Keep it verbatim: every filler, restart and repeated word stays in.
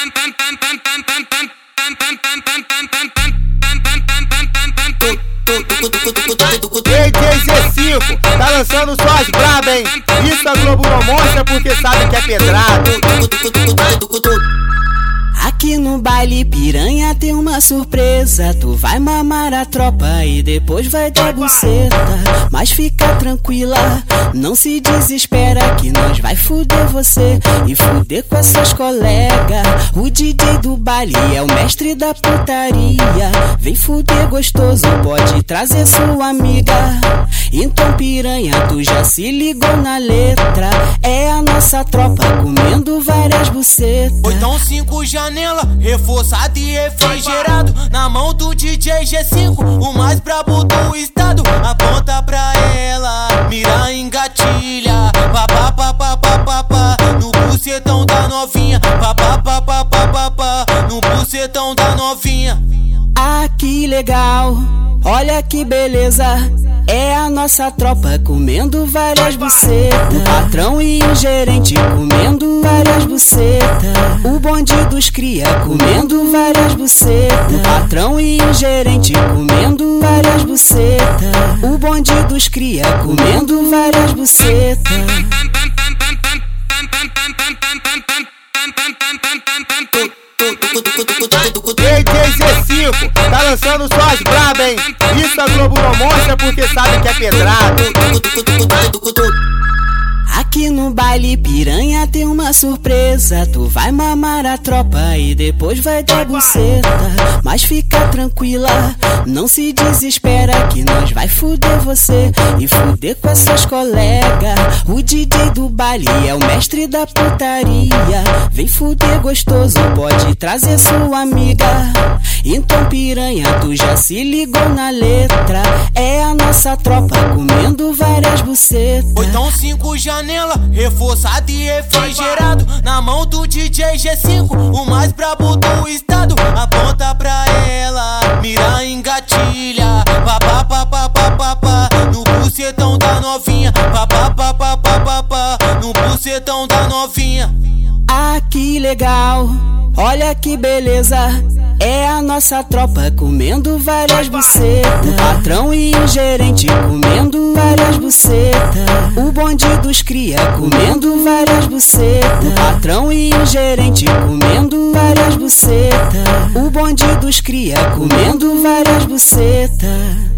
D J Z cinco, tá lançando só as braba, hein? Isso a Globo não mostra porque sabe que é pedrado. Aqui no baile piranha tem uma surpresa. Tu vai mamar a tropa e depois vai dar buceta. Mas fica tranquila, não se desespera que nós vai fuder você e fuder com essas colegas. O D J do baile é o mestre da putaria. Vem fuder gostoso, pode trazer sua amiga. Então piranha, tu já se ligou na letra. É a nossa tropa comendo várias bucetas. Oitão cinco janela, reforçado e refrigerado, na mão do D J G cinco, o mais brabo do estado. Aponta pra ela, mira, engatilha, papá, papá, papá, papá, no bucetão da novinha, papá, papá, papá, papá, no bucetão da novinha. Ah, que legal, olha que beleza. É a nossa tropa comendo várias bucetas. O patrão e o gerente comendo várias bucetas. O bonde dos cria comendo várias bucetas. O patrão e o gerente comendo várias bucetas. O bonde dos cria comendo várias bucetas. D J Z cinco, tá lançando só as braba, hein? Isso a Globo não mostra porque sabe que é pedrado. Aqui no baile piranha tem uma surpresa. Tu vai mamar a tropa e depois vai dar buceta. Mas fica tranquila, não se desespera que nós vai fuder você e fuder com essas colegas. O D J do baile é o mestre da putaria. Vem fuder gostoso, pode trazer sua amiga. Então piranha, tu já se ligou na letra. É a nossa tropa comendo várias bucetas. Oitão cinco janela, reforçado e refrigerado, na mão do D J G cinco, o mais brabo do estado. Aponta pra ela, mira, engatilha, papá, papá, papá, papá, no bucetão da novinha, papá, papá, papá, papá, no bucetão da novinha. Ah, que legal, olha que beleza. É a nossa tropa comendo várias bucetas. O patrão e o gerente comendo várias bucetas. O bonde dos cria comendo várias bucetas. O patrão e o gerente comendo várias bucetas. O bonde dos cria comendo várias bucetas.